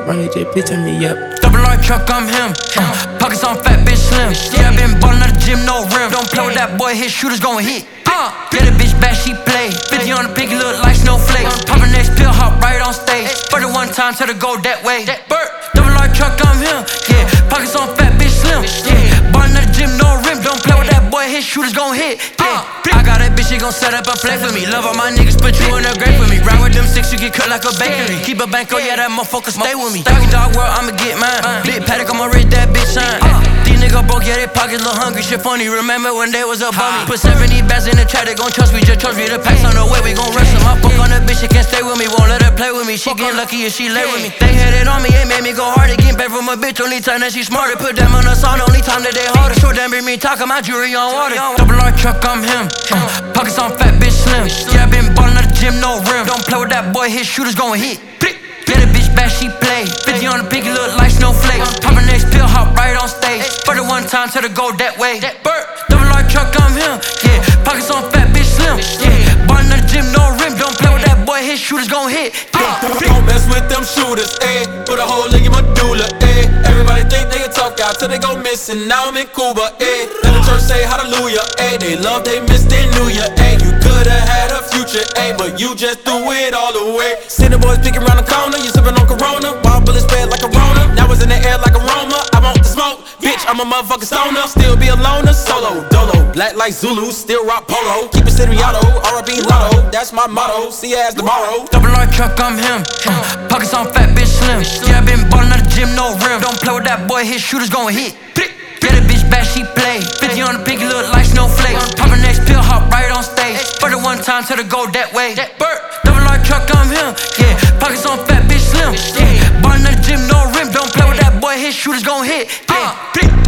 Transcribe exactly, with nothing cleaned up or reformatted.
Ronnie J, please turn me up. Double R truck, I'm him. Uh, pockets on fat, bitch slim. Yeah, I been ballin' at the gym, no rim. Don't play with that boy, his shooters gon' hit. Uh, get a bitch back, she play. fifty on the pinky, look like snowflakes. Pop her next pill, hop right on stage. For the one time, tell her go that way. Double R truck, I'm him. Yeah, pockets on fat, bitch slim. Yeah, ballin' at the gym, no rim. Don't play with that boy, his shooters gon' hit. Yeah, I got that bitch, she gon' set up a play for me. Love all my niggas, put you in a grave with me. Ride with them six, you get cut like a bakery. Keep a bank, oh yeah, that motherfucker stay with me. Doggy dog world, I'ma get mine. Big paddock, I'ma rate that bitch shine. These niggas broke, yeah, they pockets look hungry. Shit funny, remember when they was above me. Put seventy bands in the trap, they gon' trust me. Just trust me, the packs on the way, we gon' rush them. I fuck on that bitch, she can't stay with me. Won't let her play with me, she get lucky if she lay with me. They had it on me, it made me go harder. Getting back from a bitch, only time that she smarter. Put them on the song, only time that they harder. Show them bring me talking, my jewelry on water. Double R truck, I'm him. Uh, pockets on fat, bitch slim. Yeah, I been ballin' at the gym, no rim. Don't play with that boy, his shooters gon' hit. Get a bitch back, she play. fifty on the pinky, look like snowflakes. Pop her next pill, hop right on stage. For the one time, tell her go that way. Double R truck, I'm him. Yeah, pockets on fat, bitch slim. Yeah, ballin' at the gym, no rim. Don't play with that boy, his shooters gon' hit. Don't mess with them shooters, ayy. Put a hole in your medulla, ayy. Everybody think they can talk out till they go missing. Now I'm in Cuba, ayy. Let the church say hallelujah, ayy. They love, they miss, they knew ya, ayy. You coulda had a future, ayy, but you just threw it all away. See the boys peeking around the corner, you sippin' on Corona. Wild bullets spread like a Rona. Now it's in the air like a Roma. I want the smoke, bitch, I'm a motherfucking stoner. Still be a loner, solo, dolo. Black like Zulu, still rock polo. Keep it seriato, R B Lotto. That's my motto, see ya as tomorrow. Double R truck, I'm him. Uh, pockets on fat, bitch slim. Yeah, I been ballin' at the gym, no rim. Don't play with that boy, his shooters gon' hit. Get a bitch back, she play. fifty on the pinky, look like snowflakes. Pop her next pill, hop right on stage. For the one time, tell her go that way. Double R truck, I'm him. Yeah, pockets on fat, bitch slim. Yeah, ballin' at the gym, no rim. Don't play with that boy, his shooters gon' hit. Yeah.